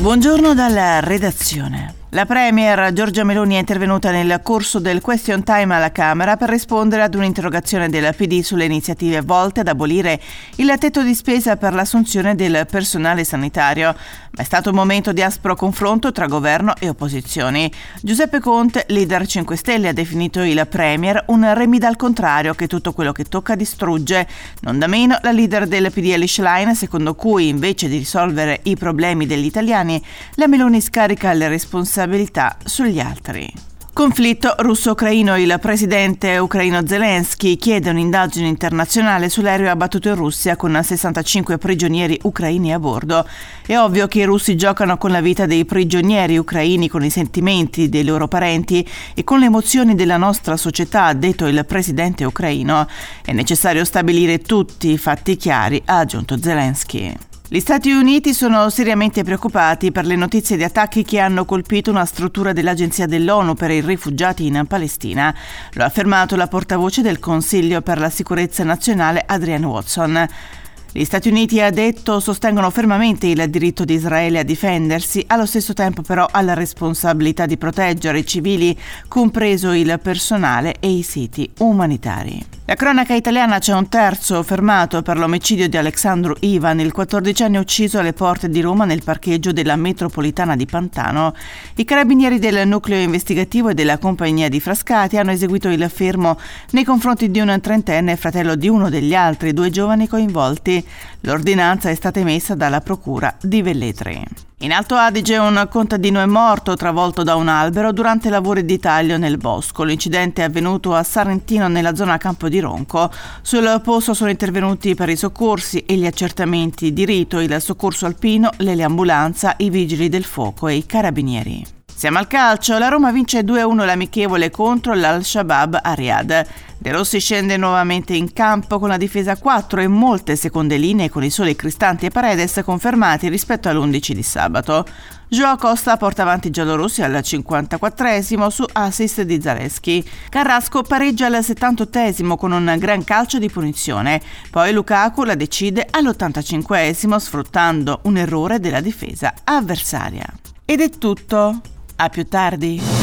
Buongiorno dalla redazione. La Premier Giorgia Meloni è intervenuta nel corso del question time alla Camera per rispondere ad un'interrogazione del PD sulle iniziative volte ad abolire il tetto di spesa per l'assunzione del personale sanitario. Ma è stato un momento di aspro confronto tra governo e opposizioni. Giuseppe Conte, leader 5 Stelle, ha definito il Premier un remida al contrario che tutto quello che tocca distrugge. Non da meno la leader del PD Elly Schlein, secondo cui invece di risolvere i problemi degli italiani, la Meloni scarica le responsabilità sugli altri. Conflitto russo-ucraino. Il presidente ucraino Zelensky chiede un'indagine internazionale sull'aereo abbattuto in Russia con 65 prigionieri ucraini a bordo. È ovvio che i russi giocano con la vita dei prigionieri ucraini, con i sentimenti dei loro parenti e con le emozioni della nostra società, ha detto il presidente ucraino. È necessario stabilire tutti i fatti chiari, ha aggiunto Zelensky. Gli Stati Uniti sono seriamente preoccupati per le notizie di attacchi che hanno colpito una struttura dell'Agenzia dell'ONU per i rifugiati in Palestina. Lo ha affermato la portavoce del Consiglio per la sicurezza nazionale Adrienne Watson. Gli Stati Uniti, ha detto, sostengono fermamente il diritto di Israele a difendersi, allo stesso tempo però ha la responsabilità di proteggere i civili, compreso il personale e i siti umanitari. La cronaca italiana: c'è un terzo fermato per l'omicidio di Alexandru Ivan, il 14enne ucciso alle porte di Roma nel parcheggio della metropolitana di Pantano. I carabinieri del nucleo investigativo e della compagnia di Frascati hanno eseguito il fermo nei confronti di un trentenne, fratello di uno degli altri 2 giovani coinvolti. L'ordinanza è stata emessa dalla procura di Velletri. In Alto Adige un contadino è morto travolto da un albero durante lavori di taglio nel bosco. L'incidente è avvenuto a Sarentino, nella zona Campo di Ronco. Sul posto sono intervenuti per i soccorsi e gli accertamenti di rito il soccorso alpino, l'eliambulanza, i vigili del fuoco e i carabinieri. Siamo al calcio. La Roma vince 2-1 l'amichevole contro l'Al-Shabaab a Riyadh. De Rossi scende nuovamente in campo con la difesa a 4 e molte seconde linee, con i soli Cristante e Paredes confermati rispetto all'11 di sabato. Joao Costa porta avanti i giallorossi al 54esimo su assist di Zalewski. Carrasco pareggia al 78esimo con un gran calcio di punizione. Poi Lukaku la decide all'85esimo sfruttando un errore della difesa avversaria. Ed è tutto. A più tardi.